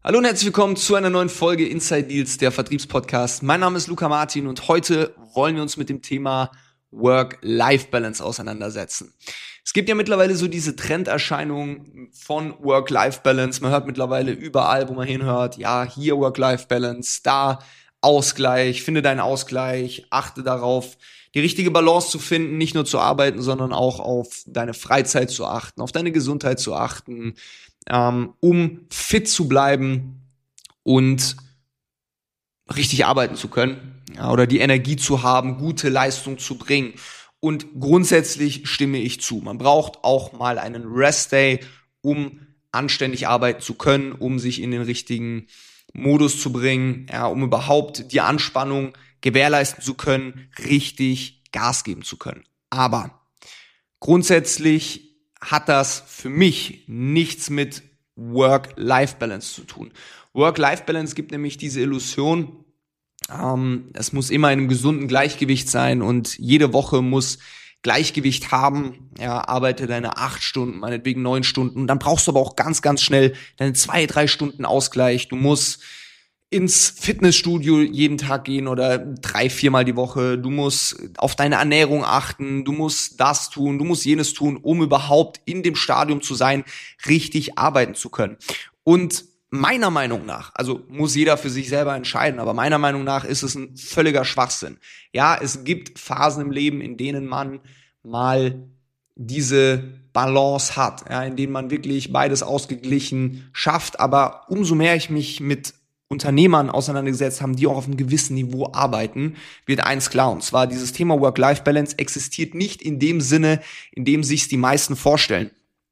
Hallo und herzlich willkommen zu einer neuen Folge Inside Deals, der Vertriebspodcast. Mein Name ist Luca Martin und heute wollen wir uns mit dem Thema Work-Life-Balance auseinandersetzen. Es gibt ja mittlerweile so diese Trenderscheinung von Work-Life-Balance. Man hört mittlerweile überall, wo man hinhört, ja, hier Work-Life-Balance, da Ausgleich, finde deinen Ausgleich, achte darauf, die richtige Balance zu finden, nicht nur zu arbeiten, sondern auch auf deine Freizeit zu achten, auf deine Gesundheit zu achten, um fit zu bleiben und richtig arbeiten zu können, ja, oder die Energie zu haben, gute Leistung zu bringen. Und grundsätzlich stimme ich zu. Man braucht auch mal einen Rest-Day, um anständig arbeiten zu können, um sich in den richtigen Modus zu bringen, ja, um überhaupt die Anspannung gewährleisten zu können, richtig Gas geben zu können. Aber grundsätzlich hat das für mich nichts mit Work-Life-Balance zu tun. Work-Life-Balance gibt nämlich diese Illusion, es muss immer in einem gesunden Gleichgewicht sein und jede Woche muss Gleichgewicht haben. Ja, arbeite deine 8 Stunden, meinetwegen 9 Stunden. Und dann brauchst du aber auch ganz, ganz schnell deine 2-3 Stunden Ausgleich. Du musst ins Fitnessstudio jeden Tag gehen oder 3-4 Mal die Woche. Du musst auf deine Ernährung achten. Du musst das tun. Du musst jenes tun, um überhaupt in dem Stadium zu sein, richtig arbeiten zu können. Und meiner Meinung nach, also muss jeder für sich selber entscheiden, aber meiner Meinung nach ist es ein völliger Schwachsinn. Ja, es gibt Phasen im Leben, in denen man mal diese Balance hat, ja, in denen man wirklich beides ausgeglichen schafft. Aber umso mehr ich mich mit Unternehmern auseinandergesetzt haben, die auch auf einem gewissen Niveau arbeiten, wird eins klar. Und zwar dieses Thema Work-Life-Balance existiert nicht in dem Sinne, in dem sich die meisten vorstellen.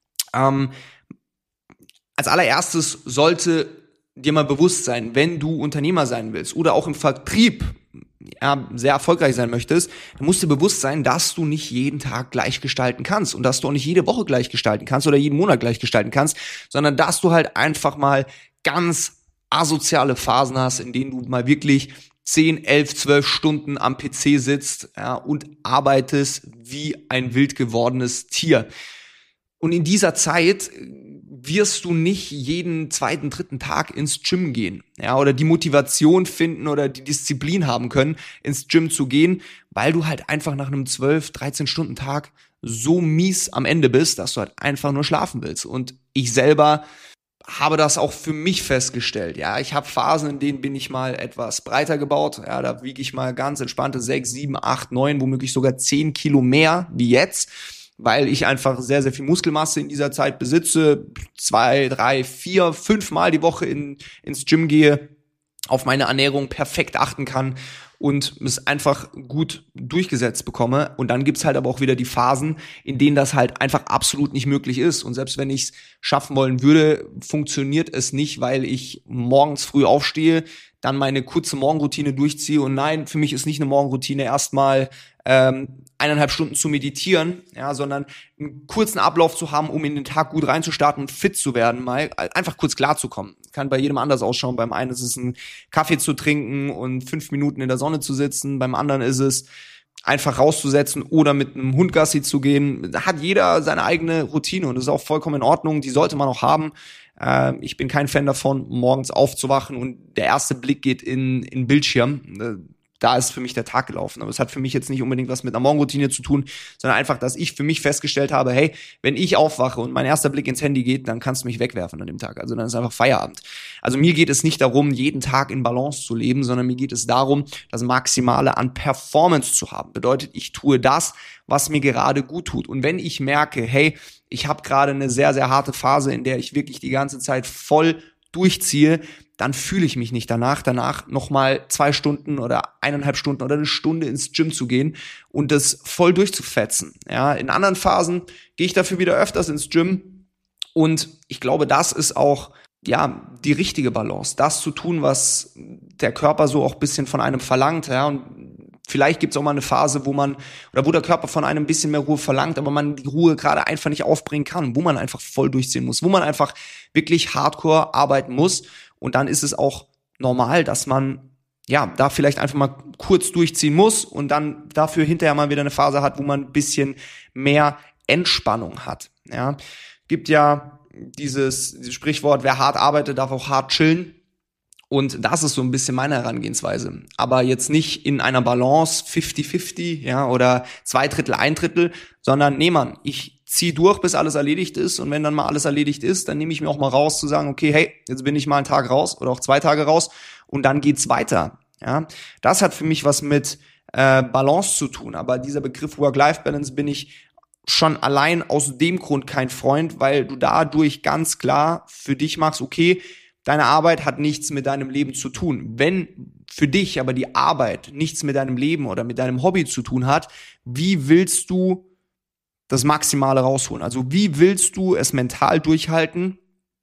Als allererstes sollte dir mal bewusst sein, wenn du Unternehmer sein willst oder auch im Vertrieb sehr erfolgreich sein möchtest, dann musst dir bewusst sein, dass du nicht jeden Tag gleich gestalten kannst und dass du auch nicht jede Woche gleich gestalten kannst oder jeden Monat gleich gestalten kannst, sondern dass du halt einfach mal ganz asoziale Phasen hast, in denen du mal wirklich 10, 11, 12 Stunden am PC sitzt, ja, und arbeitest wie ein wild gewordenes Tier. Und in dieser Zeit wirst du nicht jeden 2., 3. Tag ins Gym gehen, ja, oder die Motivation finden oder die Disziplin haben können, ins Gym zu gehen, weil du halt einfach nach einem 12, 13 Stunden Tag so mies am Ende bist, dass du halt einfach nur schlafen willst. Und ich selber habe das auch für mich festgestellt, ja, ich habe Phasen, in denen bin ich mal etwas breiter gebaut, ja, da wiege ich mal ganz entspannte 6, 7, 8, 9, womöglich sogar 10 Kilo mehr wie jetzt, weil ich einfach sehr, sehr viel Muskelmasse in dieser Zeit besitze, 2, 3, 4, 5 Mal die Woche ins Gym gehe, auf meine Ernährung perfekt achten kann und es einfach gut durchgesetzt bekomme. Und dann gibt's halt aber auch wieder die Phasen, in denen das halt einfach absolut nicht möglich ist. Und selbst wenn ich es schaffen wollen würde, funktioniert es nicht, weil ich morgens früh aufstehe, dann meine kurze Morgenroutine durchziehe. Und nein, für mich ist nicht eine Morgenroutine erstmal 1,5 Stunden zu meditieren, ja, sondern einen kurzen Ablauf zu haben, um in den Tag gut reinzustarten und fit zu werden, mal einfach kurz klarzukommen. Kann bei jedem anders ausschauen. Beim einen ist es ein Kaffee zu trinken und 5 Minuten in der Sonne zu sitzen. Beim anderen ist es einfach rauszusetzen oder mit einem Hund Gassi zu gehen. Da hat jeder seine eigene Routine und das ist auch vollkommen in Ordnung. Die sollte man auch haben. Ich bin kein Fan davon, morgens aufzuwachen und der erste Blick geht in Bildschirm. Da ist für mich der Tag gelaufen. Aber es hat für mich jetzt nicht unbedingt was mit einer Morgenroutine zu tun, sondern einfach, dass ich für mich festgestellt habe, hey, wenn ich aufwache und mein erster Blick ins Handy geht, dann kannst du mich wegwerfen an dem Tag. Also dann ist einfach Feierabend. Also mir geht es nicht darum, jeden Tag in Balance zu leben, sondern mir geht es darum, das Maximale an Performance zu haben. Bedeutet, ich tue das, was mir gerade gut tut. Und wenn ich merke, hey, ich habe gerade eine sehr, sehr harte Phase, in der ich wirklich die ganze Zeit voll durchziehe, dann fühle ich mich nicht danach nochmal 2 Stunden oder 1,5 Stunden oder 1 Stunde ins Gym zu gehen und das voll durchzufetzen. Ja, in anderen Phasen gehe ich dafür wieder öfters ins Gym und ich glaube, das ist auch, ja, die richtige Balance, das zu tun, was der Körper so auch ein bisschen von einem verlangt, ja, und vielleicht gibt's auch mal eine Phase, wo der Körper von einem ein bisschen mehr Ruhe verlangt, aber man die Ruhe gerade einfach nicht aufbringen kann, wo man einfach voll durchziehen muss, wo man einfach wirklich hardcore arbeiten muss. Und dann ist es auch normal, dass man ja da vielleicht einfach mal kurz durchziehen muss und dann dafür hinterher mal wieder eine Phase hat, wo man ein bisschen mehr Entspannung hat. Ja, gibt ja dieses Sprichwort, wer hart arbeitet, darf auch hart chillen. Und das ist so ein bisschen meine Herangehensweise. Aber jetzt nicht in einer Balance 50-50, ja, oder 2/3, 1/3, sondern nee, Mann, ich zieh durch, bis alles erledigt ist. Und wenn dann mal alles erledigt ist, dann nehme ich mir auch mal raus zu sagen, okay, hey, jetzt bin ich mal einen Tag raus oder auch 2 Tage raus und dann geht's weiter. Ja, das hat für mich was mit Balance zu tun. Aber dieser Begriff Work-Life-Balance bin ich schon allein aus dem Grund kein Freund, weil du dadurch ganz klar für dich machst, okay, deine Arbeit hat nichts mit deinem Leben zu tun. Wenn für dich aber die Arbeit nichts mit deinem Leben oder mit deinem Hobby zu tun hat, wie willst du das Maximale rausholen? Also wie willst du es mental durchhalten?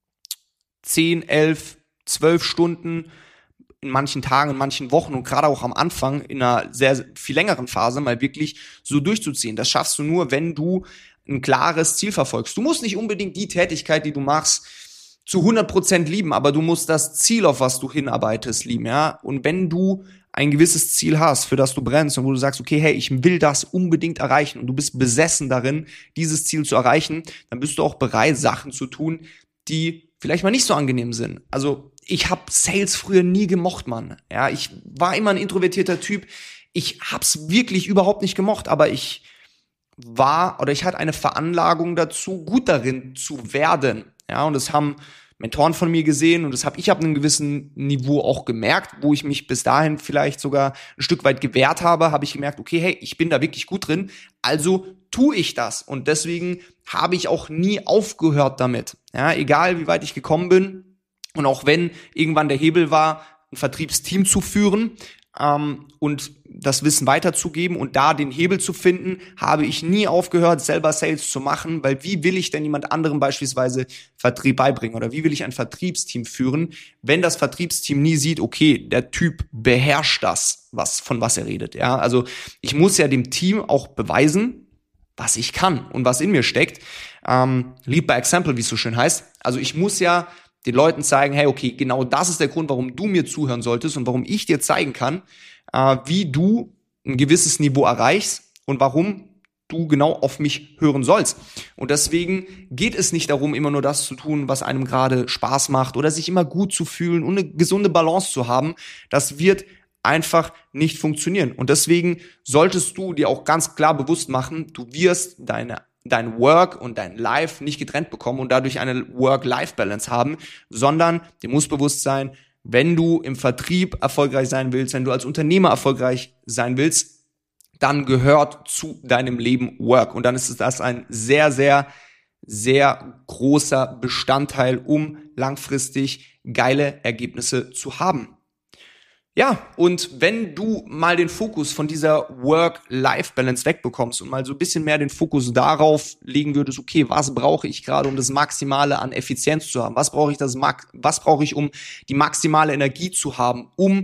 10, 11, 12 Stunden in manchen Tagen, in manchen Wochen und gerade auch am Anfang in einer sehr viel längeren Phase mal wirklich so durchzuziehen. Das schaffst du nur, wenn du ein klares Ziel verfolgst. Du musst nicht unbedingt die Tätigkeit, die du machst, zu 100% lieben, aber du musst das Ziel, auf was du hinarbeitest, lieben, ja. Und wenn du ein gewisses Ziel hast, für das du brennst und wo du sagst, okay, hey, ich will das unbedingt erreichen und du bist besessen darin, dieses Ziel zu erreichen, dann bist du auch bereit, Sachen zu tun, die vielleicht mal nicht so angenehm sind. Also ich habe Sales früher nie gemocht, Mann. Ja, ich war immer ein introvertierter Typ. Ich hab's wirklich überhaupt nicht gemocht, aber ich hatte eine Veranlagung dazu, gut darin zu werden. Ja, und das haben Mentoren von mir gesehen und ich habe einem gewissen Niveau auch gemerkt, wo ich mich bis dahin vielleicht sogar ein Stück weit gewehrt habe ich gemerkt, okay, hey, ich bin da wirklich gut drin, also tue ich das. Und deswegen habe ich auch nie aufgehört damit. Ja, egal wie weit ich gekommen bin und auch wenn irgendwann der Hebel war, ein Vertriebsteam zu führen, und das Wissen weiterzugeben und da den Hebel zu finden, habe ich nie aufgehört, selber Sales zu machen, weil wie will ich denn jemand anderem beispielsweise Vertrieb beibringen oder wie will ich ein Vertriebsteam führen, wenn das Vertriebsteam nie sieht, okay, der Typ beherrscht das, von was er redet, ja, also ich muss ja dem Team auch beweisen, was ich kann und was in mir steckt, lead by example, wie es so schön heißt, also ich muss ja den Leuten zeigen, hey, okay, genau das ist der Grund, warum du mir zuhören solltest und warum ich dir zeigen kann, wie du ein gewisses Niveau erreichst und warum du genau auf mich hören sollst. Und deswegen geht es nicht darum, immer nur das zu tun, was einem gerade Spaß macht oder sich immer gut zu fühlen und eine gesunde Balance zu haben. Das wird einfach nicht funktionieren. Und deswegen solltest du dir auch ganz klar bewusst machen, du wirst dein Work und dein Life nicht getrennt bekommen und dadurch eine Work-Life-Balance haben, sondern dir muss bewusst sein, wenn du im Vertrieb erfolgreich sein willst, wenn du als Unternehmer erfolgreich sein willst, dann gehört zu deinem Leben Work. Und dann ist das ein sehr, sehr, sehr großer Bestandteil, um langfristig geile Ergebnisse zu haben. Ja, und wenn du mal den Fokus von dieser Work-Life-Balance wegbekommst und mal so ein bisschen mehr den Fokus darauf legen würdest, okay, was brauche ich gerade, um das Maximale an Effizienz zu haben? Was brauche ich, um die maximale Energie zu haben, um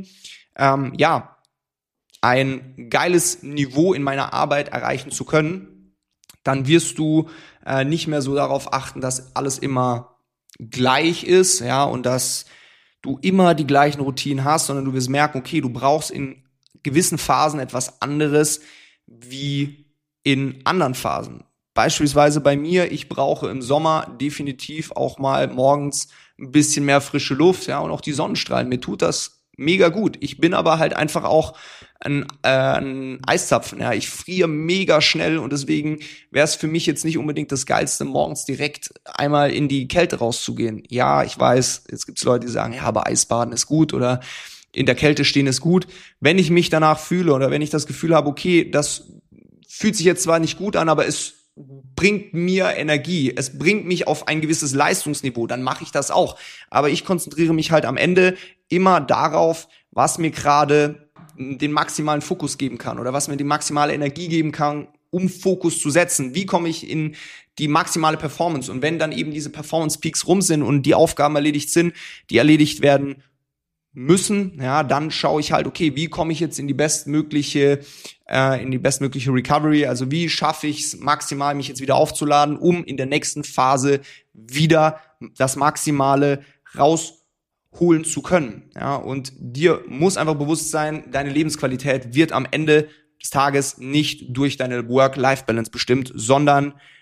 ein geiles Niveau in meiner Arbeit erreichen zu können? Dann wirst du nicht mehr so darauf achten, dass alles immer gleich ist, ja, und dass du immer die gleichen Routinen hast, sondern du wirst merken, okay, du brauchst in gewissen Phasen etwas anderes wie in anderen Phasen. Beispielsweise bei mir, ich brauche im Sommer definitiv auch mal morgens ein bisschen mehr frische Luft, ja, und auch die Sonnenstrahlen. Mir tut das mega gut. Ich bin aber halt einfach auch ein Eiszapfen, ja. Ich friere mega schnell und deswegen wäre es für mich jetzt nicht unbedingt das Geilste, morgens direkt einmal in die Kälte rauszugehen. Ja, ich weiß, jetzt gibt's Leute, die sagen, ja, aber Eisbaden ist gut oder in der Kälte stehen ist gut. Wenn ich mich danach fühle oder wenn ich das Gefühl habe, okay, das fühlt sich jetzt zwar nicht gut an, aber es bringt mir Energie, es bringt mich auf ein gewisses Leistungsniveau, dann mache ich das auch. Aber ich konzentriere mich halt am Ende immer darauf, was mir gerade den maximalen Fokus geben kann oder was mir die maximale Energie geben kann, um Fokus zu setzen. Wie komme ich in die maximale Performance? Und wenn dann eben diese Performance-Peaks rum sind und die Aufgaben erledigt sind, die erledigt werden müssen, ja, dann schaue ich halt, okay, wie komme ich jetzt in die bestmögliche Recovery, also wie schaffe ich es maximal, mich jetzt wieder aufzuladen, um in der nächsten Phase wieder das Maximale rausholen zu können. Ja, und dir muss einfach bewusst sein, deine Lebensqualität wird am Ende des Tages nicht durch deine Work-Life-Balance bestimmt, sondern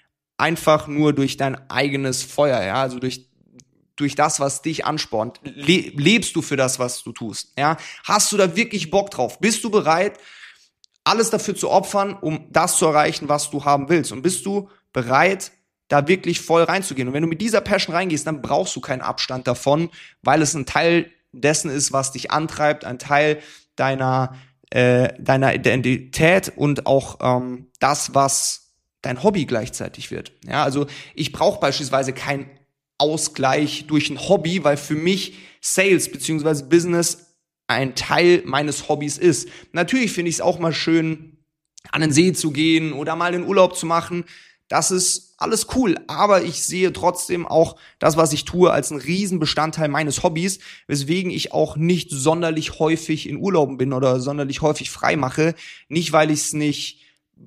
einfach nur durch dein eigenes Feuer, ja, also durch das, was dich anspornt. Lebst du für das, was du tust, ja? Hast du da wirklich Bock drauf? Bist du bereit, alles dafür zu opfern, um das zu erreichen, was du haben willst? Und bist du bereit, da wirklich voll reinzugehen? Und wenn du mit dieser Passion reingehst, dann brauchst du keinen Abstand davon, weil es ein Teil dessen ist, was dich antreibt, ein Teil deiner Identität und auch das, was dein Hobby gleichzeitig wird. Ja, also ich brauche beispielsweise keinen Ausgleich durch ein Hobby, weil für mich Sales beziehungsweise Business ein Teil meines Hobbys ist. Natürlich finde ich es auch mal schön, an den See zu gehen oder mal in Urlaub zu machen. Das ist alles cool, aber ich sehe trotzdem auch das, was ich tue, als einen riesen Bestandteil meines Hobbys, weswegen ich auch nicht sonderlich häufig in Urlauben bin oder sonderlich häufig frei mache. Nicht, weil ich es nicht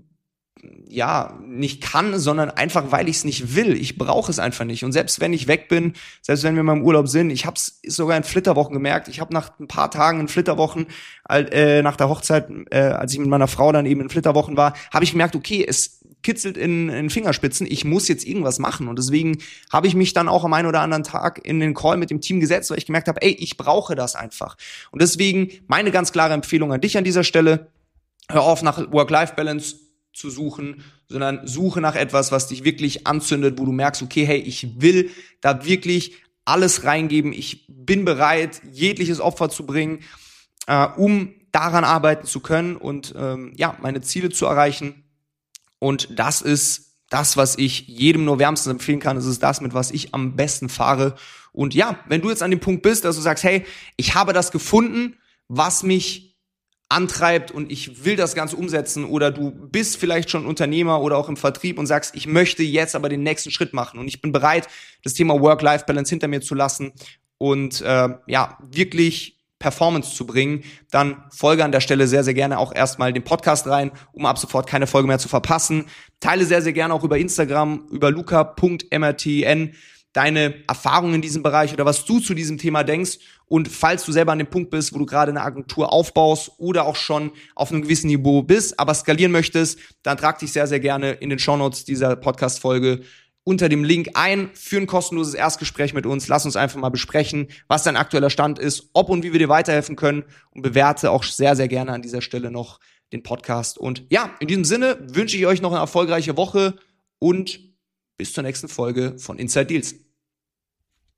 kann, sondern einfach, weil ich es nicht will. Ich brauche es einfach nicht. Und selbst wenn ich weg bin, selbst wenn wir mal im Urlaub sind, ich habe es sogar in Flitterwochen gemerkt. Ich habe nach ein paar Tagen in Flitterwochen, nach der Hochzeit, als ich mit meiner Frau dann eben in Flitterwochen war, habe ich gemerkt, okay, es kitzelt in Fingerspitzen, ich muss jetzt irgendwas machen. Und deswegen habe ich mich dann auch am einen oder anderen Tag in den Call mit dem Team gesetzt, weil ich gemerkt habe, ey, ich brauche das einfach. Und deswegen meine ganz klare Empfehlung an dich an dieser Stelle: Hör auf, nach Work-Life-Balance zu suchen, sondern suche nach etwas, was dich wirklich anzündet, wo du merkst, okay, hey, ich will da wirklich alles reingeben, ich bin bereit, jegliches Opfer zu bringen, um daran arbeiten zu können und meine Ziele zu erreichen. Und das ist das, was ich jedem nur wärmstens empfehlen kann. Das ist das, mit was ich am besten fahre. Und ja, wenn du jetzt an dem Punkt bist, dass du sagst, hey, ich habe das gefunden, was mich antreibt und ich will das Ganze umsetzen, oder du bist vielleicht schon Unternehmer oder auch im Vertrieb und sagst, ich möchte jetzt aber den nächsten Schritt machen und ich bin bereit, das Thema Work-Life-Balance hinter mir zu lassen und wirklich Performance zu bringen, dann folge an der Stelle sehr, sehr gerne auch erstmal den Podcast rein, um ab sofort keine Folge mehr zu verpassen. Teile sehr, sehr gerne auch über Instagram, über luca.mrtn deine Erfahrungen in diesem Bereich oder was du zu diesem Thema denkst. Und falls du selber an dem Punkt bist, wo du gerade eine Agentur aufbaust oder auch schon auf einem gewissen Niveau bist, aber skalieren möchtest, dann trag dich sehr, sehr gerne in den Shownotes dieser Podcast-Folge unter dem Link ein für ein kostenloses Erstgespräch mit uns. Lass uns einfach mal besprechen, was dein aktueller Stand ist, ob und wie wir dir weiterhelfen können, und bewerte auch sehr, sehr gerne an dieser Stelle noch den Podcast. Und ja, in diesem Sinne wünsche ich euch noch eine erfolgreiche Woche und bis zur nächsten Folge von Inside Deals.